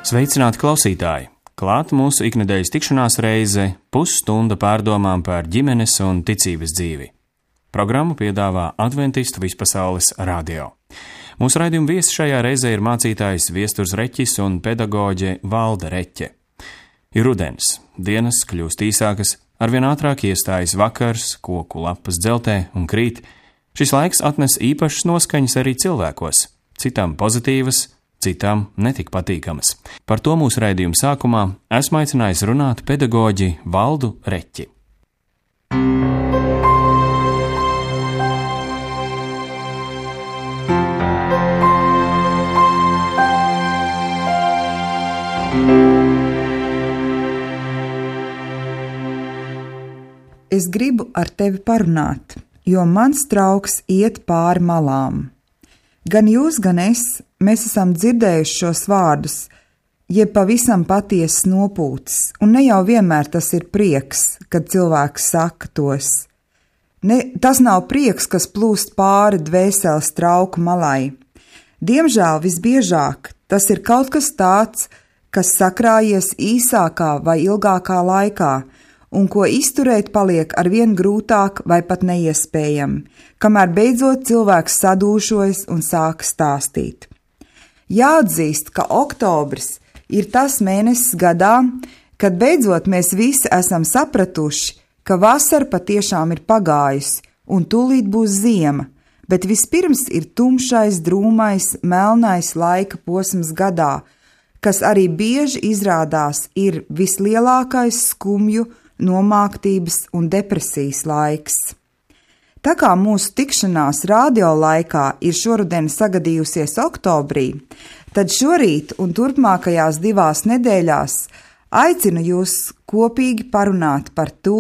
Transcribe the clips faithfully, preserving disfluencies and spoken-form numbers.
Sveicināti klausītāji! Klāt mūsu iknedēļas tikšanās reize pusstunda pārdomām par ģimenes un ticības dzīvi. Programmu piedāvā Adventistu vispasaules radio. Mūsu raidījuma viesi šajā reizē ir mācītājs Viesturs Reķis un pedagoģe Valda Reķe. Ir rudens, dienas kļūst īsākas, arvien ātrāk iestājas vakars, koku lapas dzeltē un krīt. Šis laiks atnes īpašas noskaņas arī cilvēkos, citām pozitīvas, citām netik patīkamas. Par to mūsu raidījuma sākumā esmu aicinājis runāt pedagoģi Valdu Reķi. Es gribu ar tevi parunāt, jo mans trauks iet pāri malām. Gan jūs, gan es, mēs esam dzirdējuši šos vārdus, jeb pavisam patiesas nopūtas, un ne jau vienmēr tas ir prieks, kad cilvēks saka tos. Ne, tas nav prieks, kas plūst pāri dvēseles trauku malai. Diemžēl visbiežāk tas ir kaut kas tāds, kas sakrājies īsākā vai ilgākā laikā, un ko izturēt paliek arvien grūtāk vai pat neiespējami, kamēr beidzot cilvēks sadūšojas un sāk stāstīt. Jāatzīst, ka oktobris ir tas mēnesis gadā, kad beidzot mēs visi esam sapratuši, ka vasara patiešām ir pagājusi un tūlīt būs ziema, bet vispirms ir tumšais, drūmais, melnais laika posms gadā, kas arī bieži izrādās ir vislielākais skumju, nomāktības un depresijas laiks. Tā kā mūsu tikšanās radio laikā ir šoruden sagadījusies oktobrī, tad šorīt un turpmākajās divās nedēļās aicinu jūs kopīgi parunāt par to,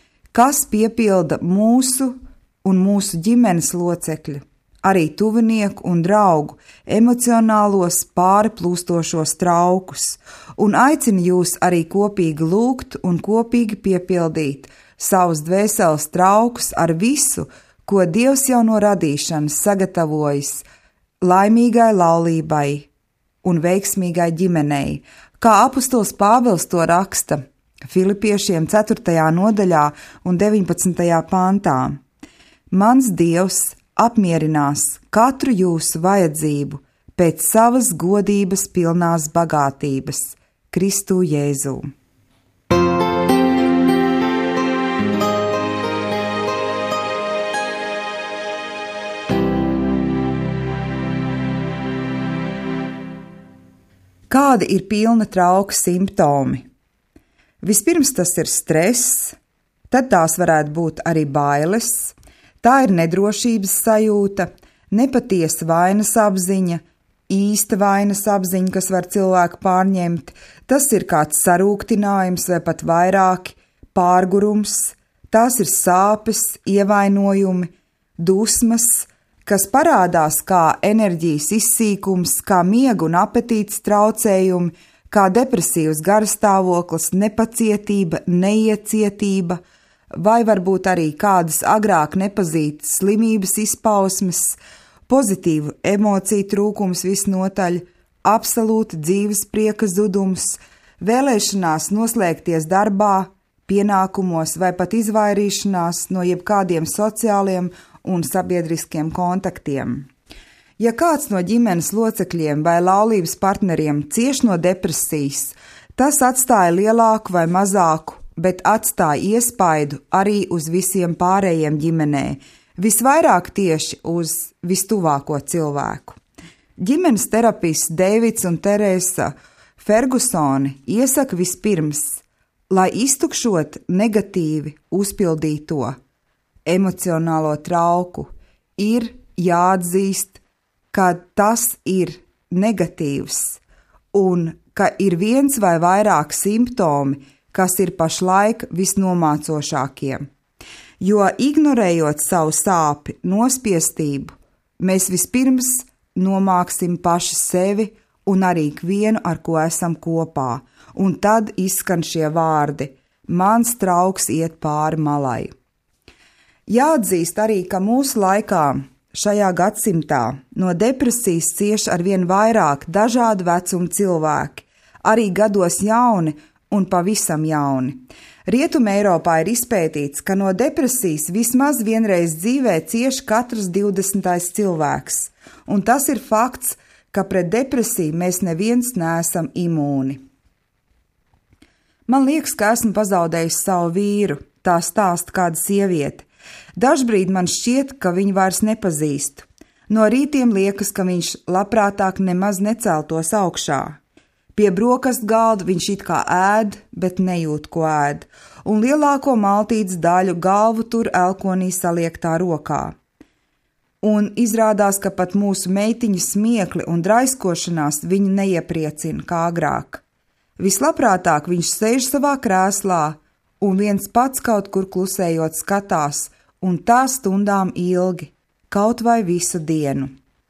kas piepilda mūsu un mūsu ģimenes locekļu, arī tuvinieku un draugu emocionālos pārplūstošos traukus, un aicinu jūs arī kopīgi lūgt un kopīgi piepildīt savus dvēseles traukus ar visu, ko Dievs jau no radīšanas sagatavojis laimīgai laulībai un veiksmīgai ģimenei, kā apustulis Pāvils to raksta Filipiešiem ceturtajā nodaļā un deviņpadsmitajā pantā. Mans Dievs apmierinās katru jūsu vajadzību pēc savas godības pilnās bagātības, Kristu Jēzū. Kādi ir pilna trauka simptomi? Vispirms tas ir stress, tad tās varētu būt arī bailes. Tā ir nedrošības sajūta, nepatiesa vainas apziņa, īsta vainas apziņa, kas var cilvēku pārņemt. Tas ir kāds sarūktinājums vai pat vairāki, pārgurums. Tās ir sāpes, ievainojumi, dusmas, kas parādās kā enerģijas izsīkums, kā miega un apetītes traucējumi, kā depresīvs garastāvoklis, nepacietība, neiecietība, vai varbūt arī kādas agrāk nepazītas slimības izpausmes, pozitīvu emociju trūkums visnotaļ, absolūta dzīves prieka zudums, vēlēšanās noslēgties darbā, pienākumos vai pat izvairīšanās no jebkādiem sociāliem un sabiedriskiem kontaktiem. Ja kāds no ģimenes locekļiem vai laulības partneriem cieš no depresijas, tas atstāja lielāku vai mazāku, bet atstāja iespaidu arī uz visiem pārējiem ģimenē, visvairāk tieši uz vistuvāko cilvēku. Ģimenes terapists Deivids un Teresa Fergusoni iesaka vispirms, lai iztukšot negatīvi uzpildīto emocionālo trauku, ir jāatzīst, ka tas ir negatīvs un ka ir viens vai vairāk simptomi, kas ir pašlaik visnomācošākie. Jo ignorējot savu sāpi, nospiestību, mēs vispirms nomāksim paši sevi un arī ikvienu, ar ko esam kopā, un tad izskan šie vārdi: mans trauks iet pāri malai. Jāatzīst arī, ka mūsu laikā, šajā gadsimtā, no depresijas cieš arvien vairāk dažādu vecumu cilvēki, arī gados jauni un pavisam jauni. Rietumē Eiropā ir izpētīts, ka no depresijas vismaz vienreiz dzīvē cieš katrs divdesmitais cilvēks, un tas ir fakts, ka pret depresiju mēs neviens neesam imūni. Man liekas, ka esmu pazaudējis savu vīru, tā stāsta kāda sieviete. Dažbrīd man šķiet, ka viņu vairs nepazīstu. No rītiem liekas, ka viņš labprātāk nemaz neceltos augšā. Pie brokastu galda viņš it kā ēd, bet nejūt, ko ēd, un lielāko maltītes daļu galvu tur elkonī saliektā rokā. Un izrādās, ka pat mūsu meitiņu smiekli un draiskošanās viņu neiepriecina kā agrāk. Vislabprātāk viņš sēž savā krēslā un viens pats kaut kur klusējot skatās, un tā stundām ilgi, kaut vai visu dienu.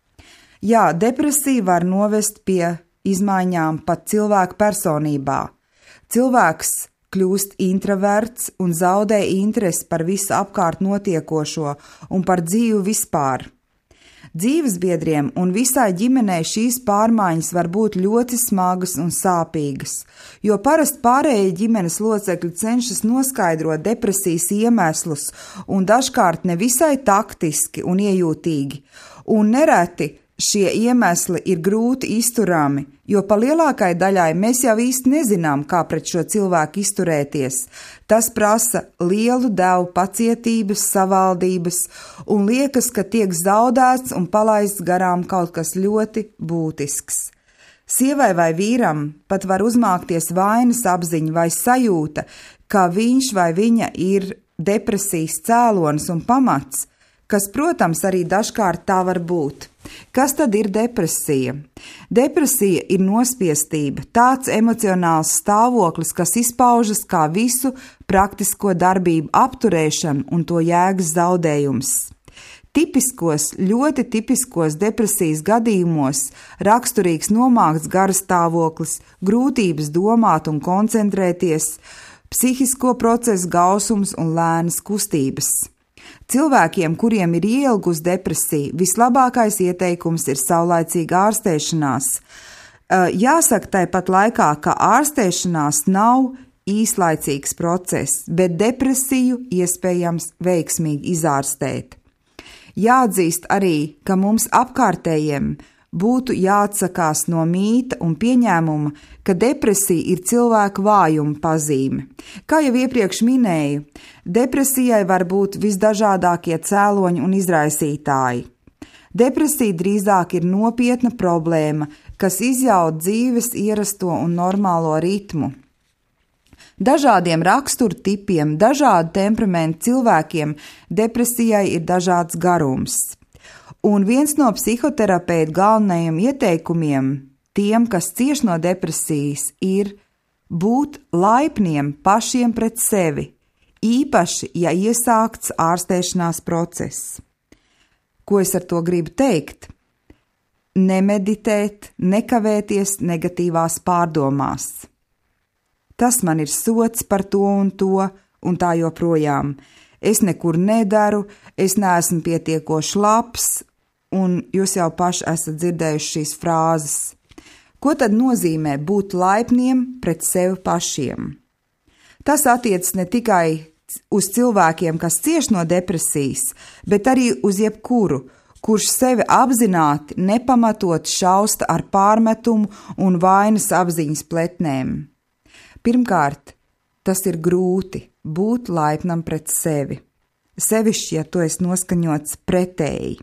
Jā, depresija var novest pie izmaiņām pat cilvēka personībā. Cilvēks kļūst introverts un zaudē interesi par visu apkārt notiekošo un par dzīvi vispār. Dzīvesbiedriem un visai ģimenei šīs pārmaiņas var būt ļoti smagas un sāpīgas, jo parasti pārējie ģimenes locekļi cenšas noskaidrot depresijas iemeslus un dažkārt nevisai taktiski un iejūtīgi, un nereti šie iemesli ir grūti izturami, jo pa lielākai daļai mēs jau īsti nezinām, kā pret šo cilvēku izturēties. Tas prasa lielu devu pacietības, savaldības, un liekas, ka tiek zaudēts un palaists garām kaut kas ļoti būtisks. Sievai vai vīram pat var uzmākties vainas apziņa vai sajūta, ka viņš vai viņa ir depresijas cēlonis un pamats, kas, protams, arī dažkārt tā var būt. Kas tad ir depresija? Depresija ir nospiestība, tāds emocionāls stāvoklis, kas izpaužas kā visu praktisko darbību apturēšana un to jēgas zaudējums. Tipiskos, ļoti tipiskos depresijas gadījumos raksturīgs nomākts garastāvoklis, grūtības domāt un koncentrēties, psihisko procesu gausums un lēnas kustības. Cilvēkiem, kuriem ir ielgus depresija, vislabākais ieteikums ir saulaicīga ārstēšanās. Jāsaka tāpat laikā, ka ārstēšanās nav īslaicīgs process, bet depresiju iespējams veiksmīgi izārstēt. Jāatzīst arī, ka mums apkārtējiem būtu jāatsakās no mīta un pieņēmuma, ka depresija ir cilvēka vājuma pazīme. Kā jau iepriekš minēju, depresijai var būt visdažādākie cēloņi un izraisītāji. Depresija drīzāk ir nopietna problēma, kas izjauc dzīves ierasto un normālo ritmu. Dažādiem raksturu tipiem, dažādu temperamentu cilvēkiem depresijai ir dažāds garums. Un viens no psihoterapeita galvenajiem ieteikumiem tiem, kas cieš no depresijas, ir būt laipniem pašiem pret sevi, īpaši, ja iesākts ārstēšanās process. Ko es ar to gribu teikt? Nemeditēt, nekavēties negatīvās pārdomās. Tas man ir sots par to un to, un tā joprojām. Es nekur nedaru, es neesmu pietiekoši labs, un jūs jau paši esat dzirdējuši šīs frāzes. Ko tad nozīmē būt laipniem pret sevi pašiem? Tas attiecas ne tikai uz cilvēkiem, kas cieš no depresijas, bet arī uz jebkuru, kurš sevi apzināti nepamatot šausta ar pārmetumu un vainas apziņas pletnēm. Pirmkārt, tas ir grūti būt laipnam pret sevi, sevišķi, ja tu esi noskaņots pretēji.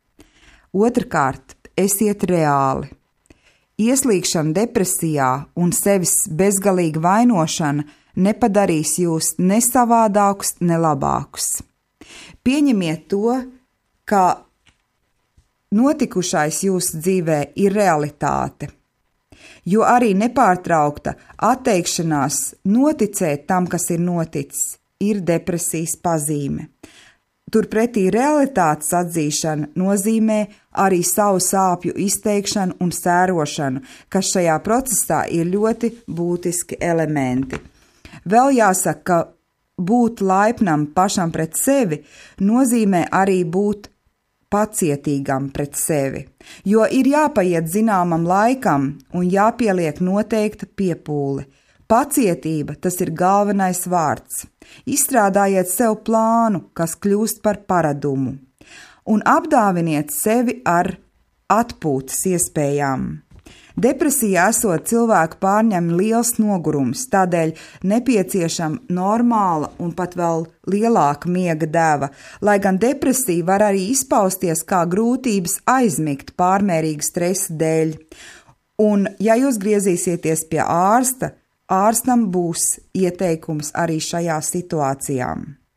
Otrkārt, esiet reāli. Ieslīgšana depresijā un sevis bezgalīga vainošana nepadarīs jūs ne savādākus, ne labākus. Pieņemiet to, ka notikušais jūsu dzīvē ir realitāte, jo arī nepārtraukta atteikšanās noticēt tam, kas ir noticis, ir depresijas pazīme. Turpretī realitātes atzīšana nozīmē arī savu sāpju izteikšanu un sērošanu, kas šajā procesā ir ļoti būtiski elementi. Vēl jāsaka, ka būt laipnam pašam pret sevi nozīmē arī būt pacietīgam pret sevi, jo ir jāpaiet zināmam laikam un jāpieliek noteikta piepūle. Pacietība, tas ir galvenais vārds. Izstrādājiet sev plānu, kas kļūst par paradumu, un apdāviniet sevi ar atpūtas iespējām. Depresijā esot cilvēku pārņem liels nogurums, tādēļ nepieciešama normāla un pat vēl lielāka miega deva, lai gan depresija var arī izpausties kā grūtības aizmigt pārmērīga stresa dēļ. Un, ja jūs griezīsieties pie ārsta, ārstam būs ieteikums arī šajā situācijā.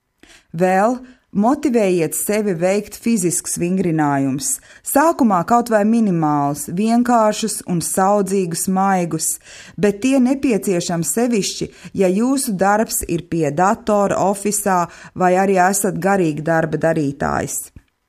Vēl motivējiet sevi veikt fiziskus vingrinājumus, sākumā kaut vai minimālus, vienkāršus un saudzīgus maigus, bet tie nepieciešami sevišķi, ja jūsu darbs ir pie datora, ofisā vai arī esat garīgi darba darītājs.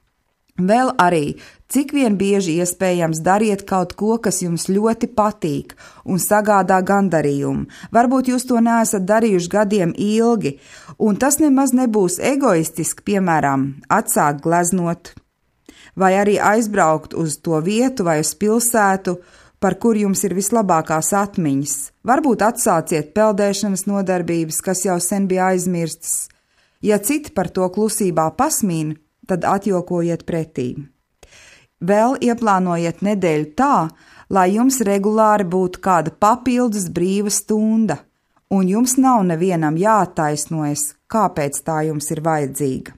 Vēl arī, cik vien bieži iespējams dariet kaut ko, kas jums ļoti patīk un sagādā gandarījumu. Varbūt jūs to neesat darījuši gadiem ilgi, un tas nemaz nebūs egoistiski, piemēram, atsākt gleznot, vai arī aizbraukt uz to vietu vai uz pilsētu, par kur jums ir vislabākās atmiņas. Varbūt atsāciet peldēšanas nodarbības, kas jau sen bija aizmirstas. Ja citi par to klusībā pasmīn, tad atjokojiet pretī. Vēl ieplānojiet nedēļu tā, lai jums regulāri būtu kāda papildus brīva stunda, un jums nav nevienam jāattaisnojas, kāpēc tā jums ir vajadzīga.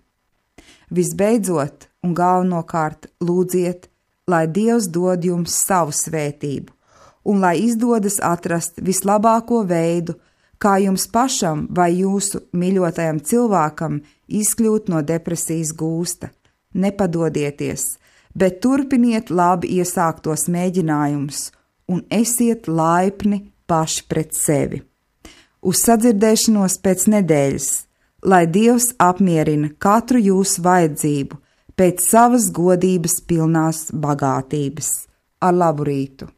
Visbeidzot, un galvenokārt lūdziet, lai Dievs dod jums savu svētību, un lai izdodas atrast vislabāko veidu, kā jums pašam vai jūsu mīļotajam cilvēkam izkļūt no depresijas gūsta. Nepadodieties, bet turpiniet labi iesāktos mēģinājumus un esiet laipni paši pret sevi. Uz sadzirdēšanos pēc nedēļas, lai Dievs apmierina katru jūsu vajadzību pēc savas godības pilnās bagātības. Ar labu rītu!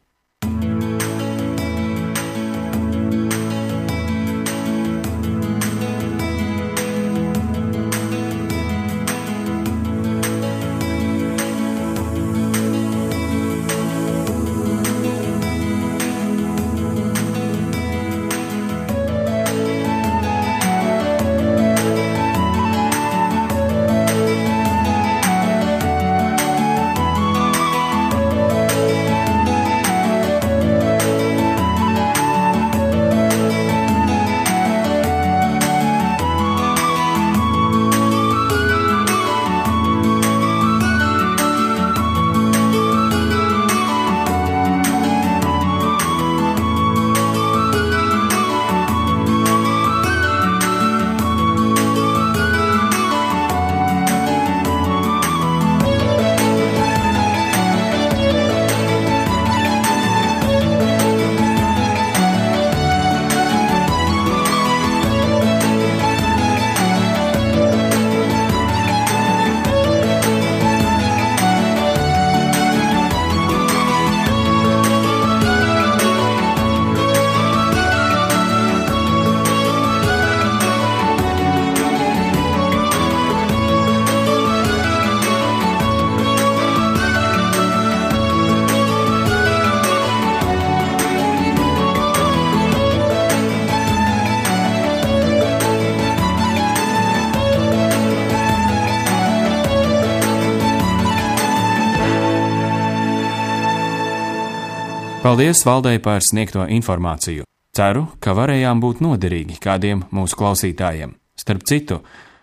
Paldies Valdei par sniegto informāciju. Ceru, ka varējām būt noderīgi kādiem mūsu klausītājiem. Starp citu,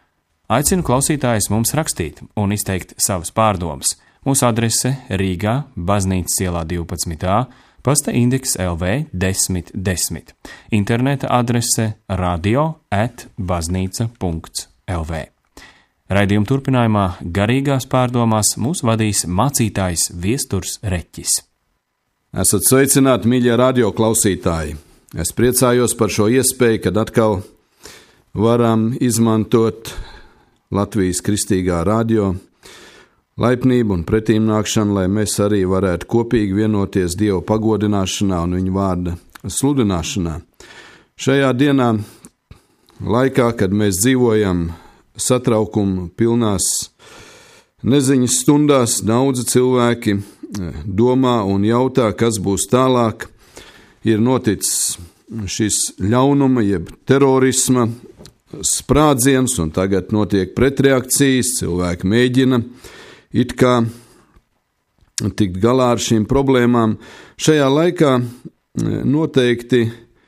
aicinu klausītājus mums rakstīt un izteikt savas pārdomas. Mūsu adrese Rīgā, Baznīcas ielā divpadsmit A, pasta indeks L V desmit desmit. Interneta adrese radio at baznīca punkts L V. Raidījuma turpinājumā garīgās pārdomās mūs vadīs mācītājs Viesturs Reķis. Esat sveicināti, mīļie radio klausītāji! Es priecājos par šo iespēju, kad atkal varam izmantot Latvijas kristīgā radio laipnību un pretīmnākšanu, lai mēs arī varētu kopīgi vienoties Dieva pagodināšanā un viņa vārda sludināšanā. Šajā dienā, laikā, kad mēs dzīvojam satraukumu pilnās Neziņas stundās daudzi cilvēki domā un jautā, kas būs tālāk. Ir noticis šis ļaunuma, jeb terorisma sprādziens, un tagad notiek pretreakcijas. Cilvēki mēģina it kā tikt galā ar šīm problēmām. Šajā laikā noteikti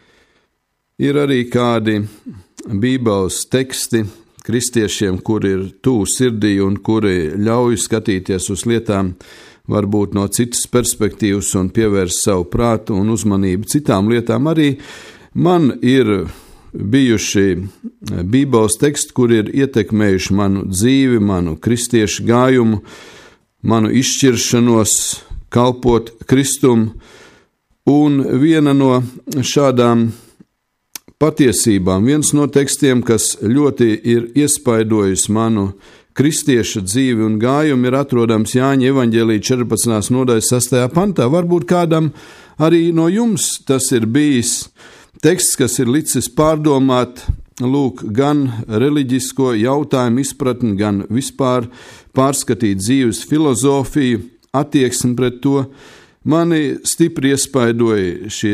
ir arī kādi Bībeles teksti kristiešiem, kuri ir tuvu sirdī un kuri ļauj skatīties uz lietām varbūt no citas perspektīvas un pievērst savu prātu un uzmanību citām lietām. Arī man ir bijuši Bībeles teksti, kuri ir ietekmējuši manu dzīvi, manu kristiešu gājumu, manu izšķiršanos kalpot Kristum, un viena no šādām patiesībām, viens no tekstiem, kas ļoti ir iespaidojis manu kristieša dzīvi un gājumu, ir atrodams Jāņa evaņģēlija četrpadsmitās nodaļas sastajā pantā. Varbūt kādam arī no jums tas ir bijis teksts, kas ir licis pārdomāt, lūk, gan reliģisko jautājumu izpratni, gan vispār pārskatīt dzīves filozofiju, attieksmi pret to. Mani stipri iespaidoja šie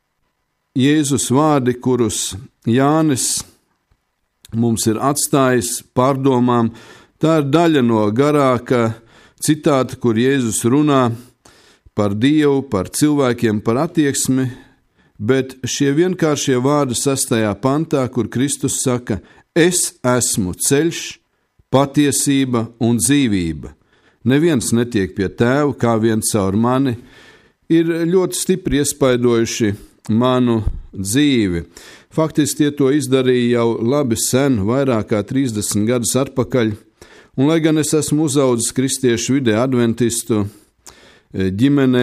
Jēzus vārdi, kurus Jānis mums ir atstājis pārdomām. Tā ir daļa no garāka citāta, kur Jēzus runā par Dievu, par cilvēkiem, par attieksmi, bet šie vienkāršie vārdi sastajā pantā, kur Kristus saka: es esmu ceļš, patiesība un dzīvība. Neviens netiek pie tēva kā vien caur mani, ir ļoti stipri iespaidojuši manu dzīvi. Faktiski tie to izdarīja jau labi sen, vairāk kā trīsdesmit gadus atpakaļ, un lai gan es esmu uzaudzis kristiešu vidē, adventistu ģimenē,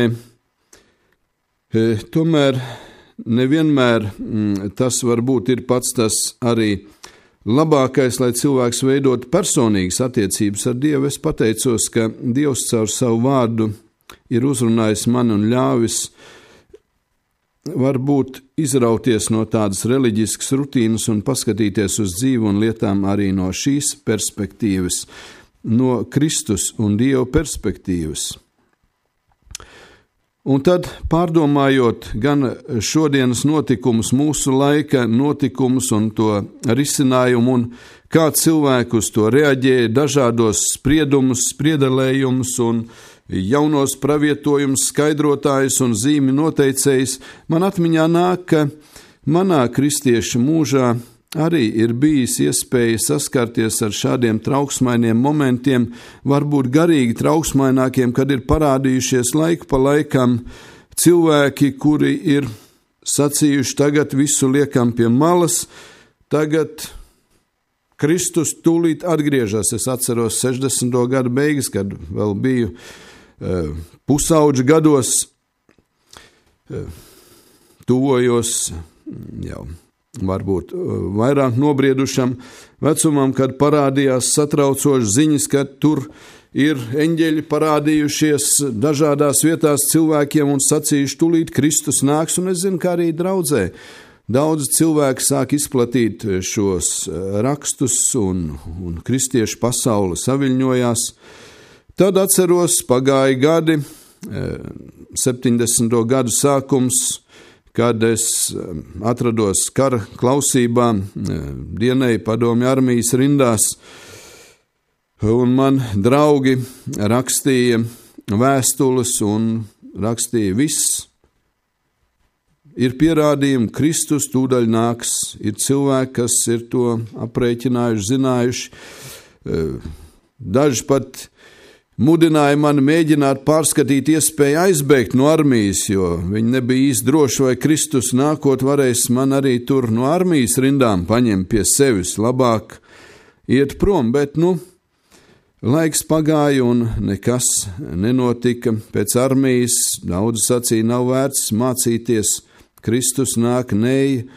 tomēr nevienmēr tas varbūt ir pats tas arī labākais, lai cilvēks veidot personīgas attiecības ar Dievu. Es pateicos, ka Dievs caur savu vārdu ir uzrunājis mani un ļāvis varbūt izrauties no tādas reliģiskas rutīnas un paskatīties uz dzīvi un lietām arī no šīs perspektīvas, no Kristus un Dieva perspektīvas. Un tad, pārdomājot gan šodienas notikumus, mūsu laika notikumus un to risinājumu, un kā cilvēki uz to reaģēja, dažādos spriedumus, spriedelējumus un jaunos pravietojumus, skaidrotājus un zīmi noteicējus, man atmiņā nāk, ka manā kristieša mūžā arī ir bijis iespēja saskarties ar šādiem trauksmainiem momentiem, varbūt garīgi trauksmainākiem, kad ir parādījušies laiku pa laikam cilvēki, kuri ir sacījuši: tagad visu liekam pie malas, tagad Kristus tūlīt atgriežas. Es atceros sešdesmito gadu beigas, kad vēl biju uh, pusauģu gados, uh, tuvojos jau varbūt vairāk nobriedušam vecumam, kad parādījās satraucošas ziņas, ka tur ir eņģeļi parādījušies dažādās vietās cilvēkiem un sacījuši: tūlīt Kristus nāks. Un es zinu, kā arī draudzē daudz cilvēki sāk izplatīt šos rakstus, un, un kristiešu pasaule saviļņojās. Tad atceros, pagāja gadi, septiņdesmito gadu sākums, kad es atrados kara klausībā, dienēju padomju armijas rindās, un man draugi rakstīja vēstules un rakstīja: viss ir pierādījumi, Kristus tūdaļ nāks. Ir cilvēki, kas ir to aprēķinājuši, zinājuši. Daži pat mudināja mani mēģināt pārskatīt iespēju aizbēgt no armijas, jo viņi nebija īsti droši, vai Kristus nākot varēs man arī tur no armijas rindām paņemt pie sevis, labāk iet prom. Bet, nu, laiks pagāja un nekas nenotika. Pēc armijas daudzi sacīja: nav vērts mācīties, Kristus nāk, neej,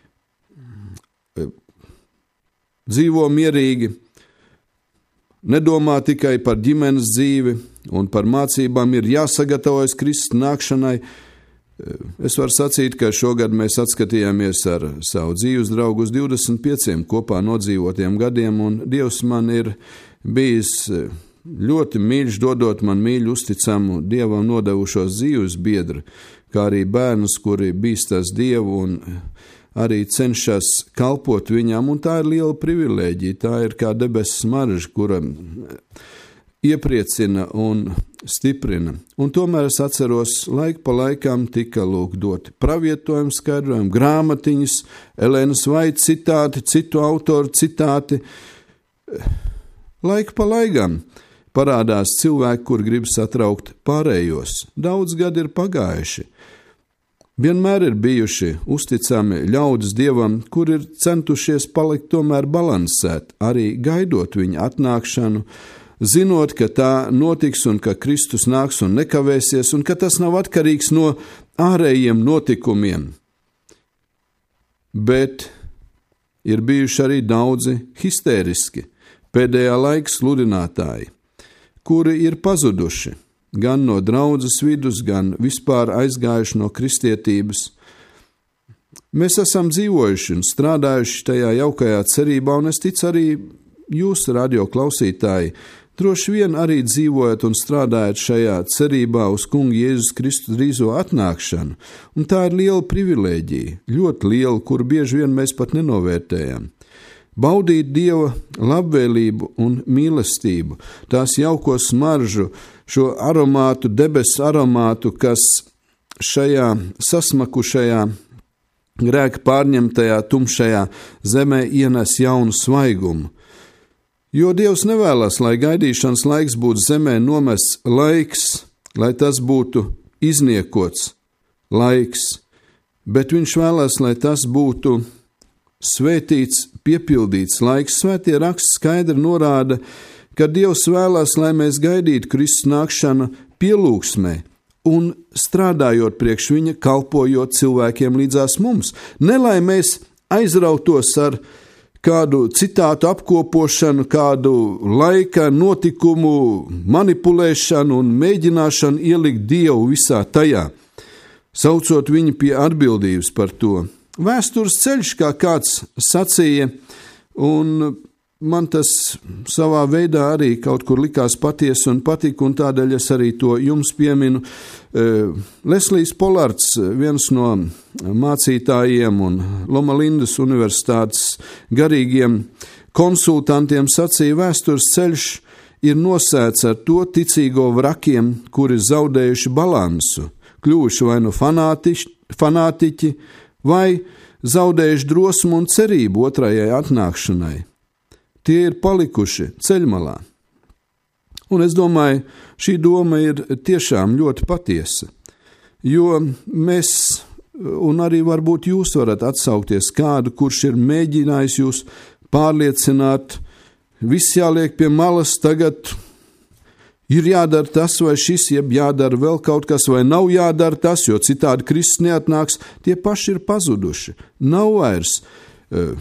dzīvo mierīgi, nedomā tikai par ģimenes dzīvi un par mācībām, ir jāsagatavojas Kristus nākšanai. Es varu sacīt, ka šogad mēs atskatījāmies ar savu dzīves draugu uz divdesmit pieciem kopā nodzīvotiem gadiem, un Dievs man ir bijis ļoti mīļš, dodot man mīļu, uzticamu, Dievam nodevušos dzīves biedru, kā arī bērnus, kuri bīstas Dievu un arī cenšas kalpot viņam, un tā ir liela privilēģija, tā ir kā debesu smarža, kura iepriecina un stiprina. Un tomēr es atceros, laika pa laikam tika lūk doti pravietojumi, skaidrojumi, grāmatiņas, Elēnas Vaita citāti, citu autoru citāti. Laika pa laikam parādās cilvēki, kur grib satraukt pārējos. Daudz gadi ir pagājuši. Vienmēr ir bijuši uzticami ļaudis Dievam, kur ir centušies palikt tomēr balansēt, arī gaidot viņa atnākšanu, zinot, ka tā notiks un ka Kristus nāks un nekavēsies, un ka tas nav atkarīgs no ārējiem notikumiem. Bet ir bijuši arī daudzi histēriski, pēdējā laika sludinātāji, kuri ir pazuduši, gan no draudzes vidus, gan vispār aizgājuši no kristietības. Mēs esam dzīvojuši un strādājuši tajā jaukajā cerībā, un es ticu arī jūs, radio klausītāji, droši vien arī dzīvojat un strādājat šajā cerībā uz kunga Jēzus Kristus drīzo atnākšanu, un tā ir liela privilēģija, ļoti liela, kur bieži vien mēs pat nenovērtējam. Baudīt Dieva labvēlību un mīlestību, tās jauko smaržu, šo aromātu, debesu aromātu, kas šajā sasmakušajā, grēka pārņemtajā, tumšajā zemē ienes jaunu svaigumu. Jo Dievs nevēlas, lai gaidīšanas laiks būtu zemē nomests laiks, lai tas būtu izniekots laiks, bet viņš vēlas, lai tas būtu svētīts, piepildīts laiks. Svētie raksti skaidri norāda, ka Dievs vēlas, lai mēs gaidītu Kristus nākšanu pielūgsmē un strādājot priekš viņa, kalpojot cilvēkiem līdzās mums. Ne lai mēs aizrautos ar kādu citātu apkopošanu, kādu laika notikumu manipulēšanu un mēģināšanu ielikt Dievu visā tajā, saucot viņu pie atbildības par to. Vēstures ceļš, kā kāds sacīja, un man tas savā veidā arī kaut kur likās patiesi un patika, un tādēļ es arī to jums pieminu. Leslijs Polards, viens no mācītājiem un Loma Lindas universitātes garīgiem konsultantiem, sacīja, vēstures ceļš ir nosēts ar to ticīgo vrakiem, kuri zaudējuši balansu, kļuvuši vai nu fanātiķi, fanātiķi, vai zaudējuši drosmu un cerību otrajai atnākšanai. Tie ir palikuši ceļmalā. Un es domāju, šī doma ir tiešām ļoti patiesa, jo mēs, un arī varbūt jūs varat atsaukties kādu, kurš ir mēģinājis jūs pārliecināt, viss jāliek pie malas, tagad ir jādara tas vai šis, jeb jādara vēl kaut kas, vai nav jādara tas, jo citādi Kristus neatnāks. Tie paši ir pazuduši. Nav vairs uh,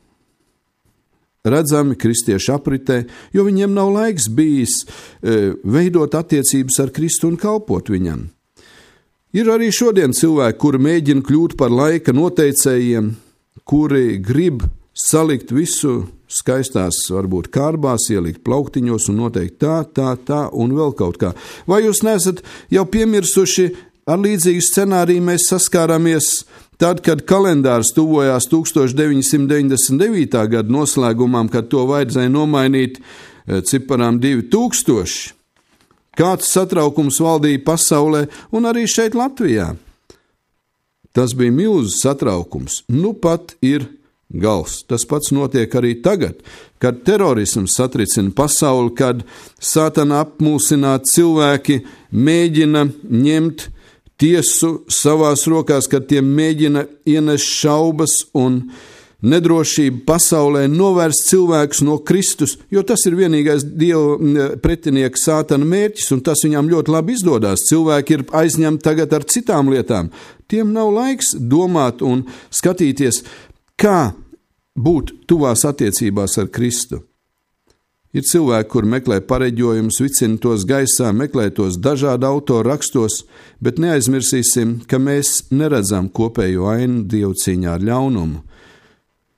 redzami kristiešu apritē, jo viņiem nav laiks bijis uh, veidot attiecības ar Kristu un kalpot viņam. Ir arī šodien cilvēki, kuri mēģina kļūt par laika noteicējiem, kuri grib salikt visu skaistās, varbūt kārbās, ielikt plauktiņos un noteikt tā, tā, tā un vēl kaut kā. Vai jūs neesat jau piemirsuši, ar līdzīgu scenāriju mēs saskārāmies tad, kad kalendārs tuvojās tūkstoš deviņi simti deviņdesmit devītā gada noslēgumam, kad to vajadzēja nomainīt ciparām divi tūkstoši. Kāds satraukums valdīja pasaulē un arī šeit Latvijā. Tas bija milzīgs satraukums. Nu pat ir gals. Tas pats notiek arī tagad, kad terorisms satricina pasauli, kad Sātana apmulsināti cilvēki mēģina ņemt tiesu savās rokās, kad tie mēģina ienest šaubas un nedrošību pasaulē, novērst cilvēkus no Kristus, jo tas ir vienīgais Dieva pretinieka Sātana mērķis, un tas viņam ļoti labi izdodās. Cilvēki ir aizņemti tagad ar citām lietām. Tiem nav laiks domāt un skatīties, kā būt tuvās attiecībās ar Kristu. Ir cilvēki, kur meklē pareģojumus, vicina tos gaisā, meklē tos dažādu autoru rakstos, bet neaizmirsīsim, ka mēs neredzam kopējo ainu Dievu cīņā ar ļaunumu.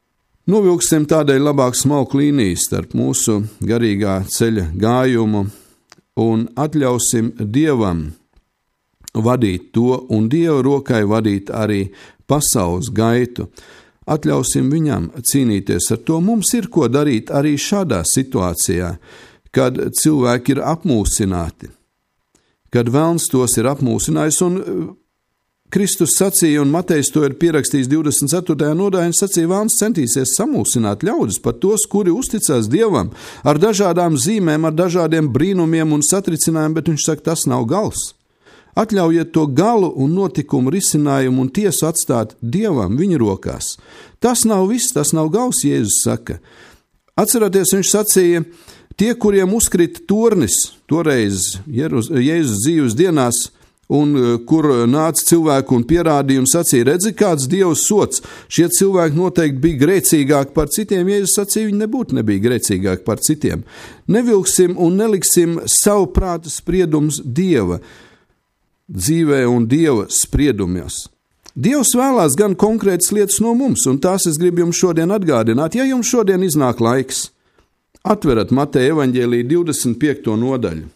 Novilksim tādēļ labāk smalku līniju starp mūsu garīgā ceļa gājumu un atļausim Dievam vadīt to un Dieva rokai vadīt arī pasaules gaitu. Atļausim viņam cīnīties ar to. Mums ir ko darīt arī šādā situācijā, kad cilvēki ir apmūsināti, kad velns tos ir apmūsinājis, un Kristus sacīja, un Matejs to ir pierakstījis divdesmit ceturtajā nodaļā, sacīja, velns centīsies samulsināt ļaudis, pat tos, kuri uzticās Dievam, ar dažādām zīmēm, ar dažādiem brīnumiem un satricinājumiem, bet viņš saka, tas nav gals. Atļaujiet to galu un notikumu risinājumu un tiesu atstāt Dievam viņa rokās. Tas nav viss, tas nav gals, Jēzus saka. Atcerieties, viņš sacīja, tie, kuriem uzkrita tornis, toreiz Jēzus dzīves dienās, un kur nāca cilvēku un pierādīja un sacīja, redzi, kāds Dievs sots, šie cilvēki noteikti bija grēcīgāki par citiem, Jēzus sacīja, viņi nebūtu nebija grēcīgāki par citiem. Nevilksim un neliksim savu prāta spriedums Dieva dzīvē un Dieva spriedumos. Dievs vēlās gan konkrētas lietas no mums, un tās es gribu jums šodien atgādināt. Ja jums šodien iznāk laiks, atverat Mateja evaņģēlija divdesmit piekto nodaļu.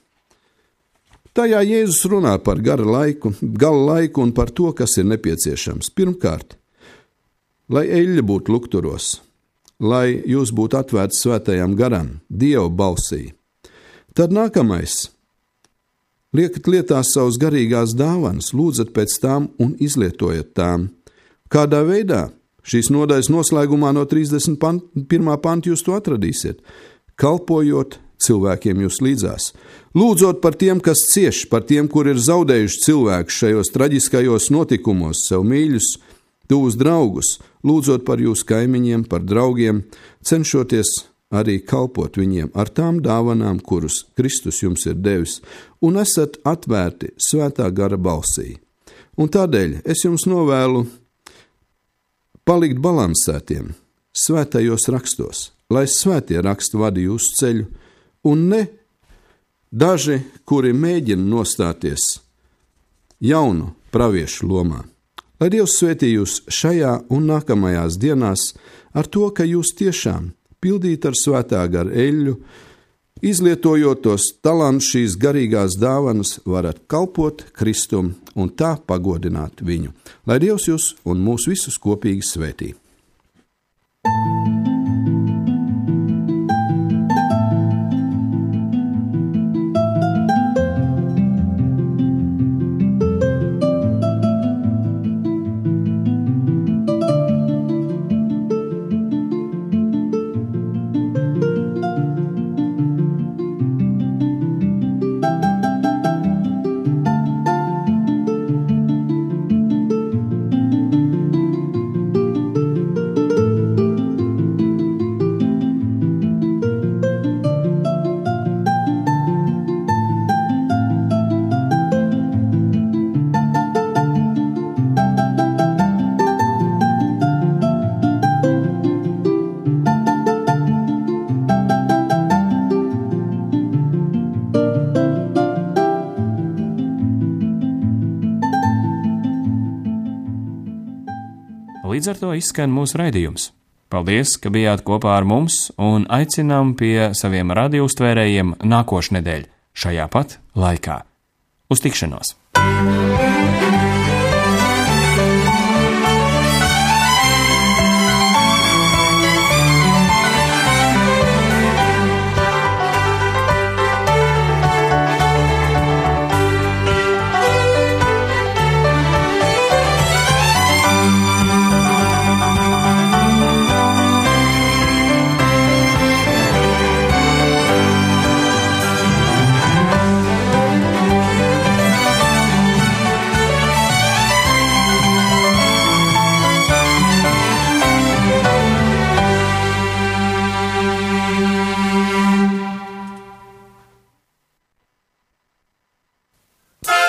Tajā Jēzus runā par gara laiku, gala laiku un par to, kas ir nepieciešams. Pirmkārt, lai eļļa būtu lukturos, lai jūs būtu atvērti svētajam garam, Dieva balsī. Tad nākamais. Liekat lietā savas garīgās dāvanas, lūdzat pēc tām un izlietojat tām. Kādā veidā? Šīs nodaļas noslēgumā no trīsdesmit pirmā panta jūs to atradīsiet. Kalpojot cilvēkiem jūs līdzās. Lūdzot par tiem, kas cieš, par tiem, kur ir zaudējuši cilvēkus šajos traģiskajos notikumos, sev mīļus, tuvus draugus, lūdzot par jūsu kaimiņiem, par draugiem, cenšoties arī kalpot viņiem ar tām dāvanām, kurus Kristus jums ir devis, un esat atvērti svētā gara balsī. Un tādēļ es jums novēlu palikt balansētiem svētajos rakstos, lai svētie raksti vadi jūsu ceļu, un ne daži, kuri mēģina nostāties jaunu praviešu lomā. Lai Dievs svētī jūs šajā un nākamajās dienās ar to, ka jūs tiešām pildīt ar svētā gara eļļu, izlietojot tos talantus, šīs garīgās dāvanas, varat kalpot Kristum un tā pagodināt viņu. Lai Dievs jūs un mūs visus kopīgi svētī. Līdz ar to izskan mūsu raidījums. Paldies, ka bijāt kopā ar mums un aicinām pie saviem radiouztvērējiem nākošnedēļ šajā pat laikā. Uz tikšanos!